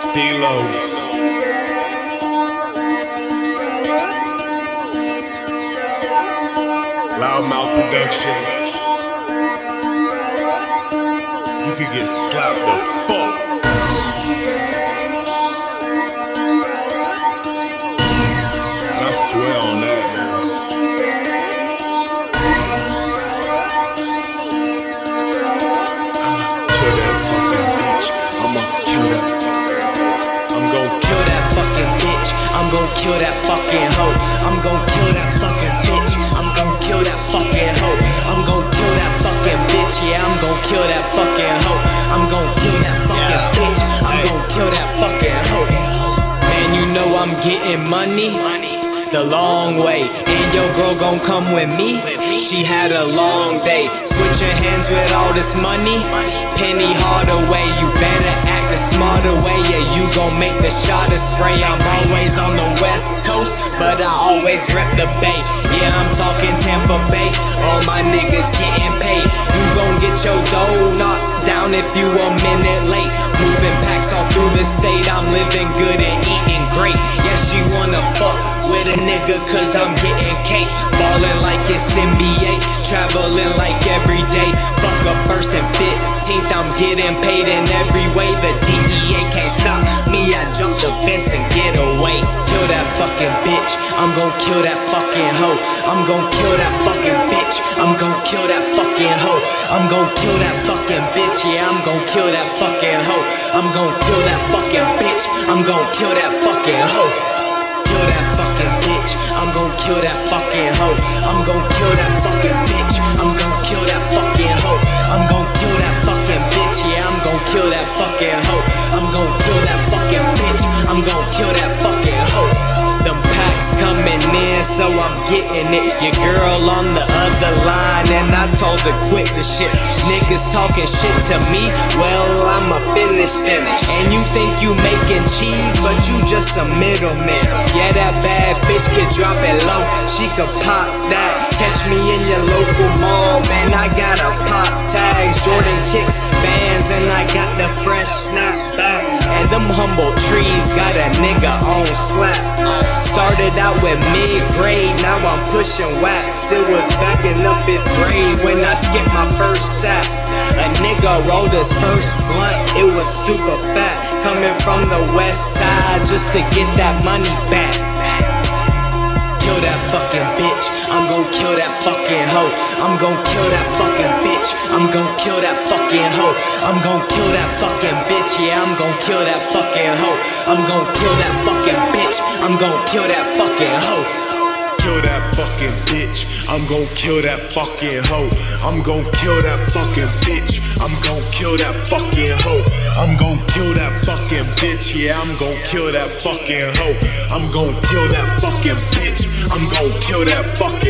Stilo. Loudmouth production. You could get slapped the fuck. And I swear on that, man. I'm gon' kill that fucking hoe. I'm gon' kill that fucking bitch. I'm gon' kill that fucking hoe. I'm gon' kill that fucking bitch. Yeah, I'm gon' kill that fucking hoe. I'm gon' kill that fucking bitch. I'm gon' kill that fucking hoe. Man, you know I'm getting money the long way, and your girl gon' come with me. She had a long day, switching hands with all this money. Penny Hardaway, you better act the smarter way. Yeah, you gon' make the shot of spray. I'm always on the west coast, but I always rep the bay. Yeah, I'm talking Tampa Bay. All my niggas getting paid. You gon' get your dough knocked down if you a minute late. Moving packs all through the state. I'm living good and eating great. Yeah, she wanna fuck with a nigga cause I'm getting cake. Ballin' like it's NBA, traveling like every day. Fuck a first and 15th, I'm getting paid in every way. The DEA can't stop me, I jump the fence and get away. Kill that fucking bitch, I'm gon' kill that fucking hoe. I'm gon' kill that fucking bitch, I'm gon' kill that fucking hoe. I'm gon' kill that fucking bitch, yeah, I'm gon' kill that fucking hoe. I'm gon' kill that fucking bitch, I'm gon' kill that fucking hoe. Kill that fucking bitch, I'm gon' kill that fucking hoe. I'm gon' kill that fucking bitch, I'm gon' kill that fucking hoe. I'm gon' kill that fucking bitch, yeah, I'm gon' kill that fucking hoe. I'm gon' kill that fucking bitch, I'm gon' kill that fucking hoe. Them packs coming in, so I'm getting it. Your girl on the other line, and I told her quit the shit. Niggas talking shit to me, well, I'ma finish them. And you think you making cheese, but you just a middleman. Yeah, that bad bitch can drop it low, she can pop that. Catch me in your local mall, man, I got a pop tags, Jordan kicks, bands, and I got the fresh snapback. And them humble trees got a nigga on slap. Started out with mid-grade, now I'm pushing wax. It was back in the 5th grade when I skipped my first sack. A nigga rolled his first blunt, it was super fat. Coming from the west side just to get that money back. Kill that fucking bitch, I'm gon' kill that fucking hoe. I'm gon' kill that fucking bitch, I'm gon' kill that fucking hoe. I'm gon' kill that fucking bitch, yeah, I'm gon' kill that fucking hoe. I'm gon' kill that fucking bitch, I'm gon' kill that fucking hoe. Kill that fucking bitch, I'm gon' kill that fucking hoe. I'm gon' kill that fucking bitch, I'm gon' kill that fucking hoe. I'm gon' kill that fucking bitch, yeah, I'm gon' kill that fucking hoe. I'm gon' kill that fucking bitch, I'm gon' kill that fucking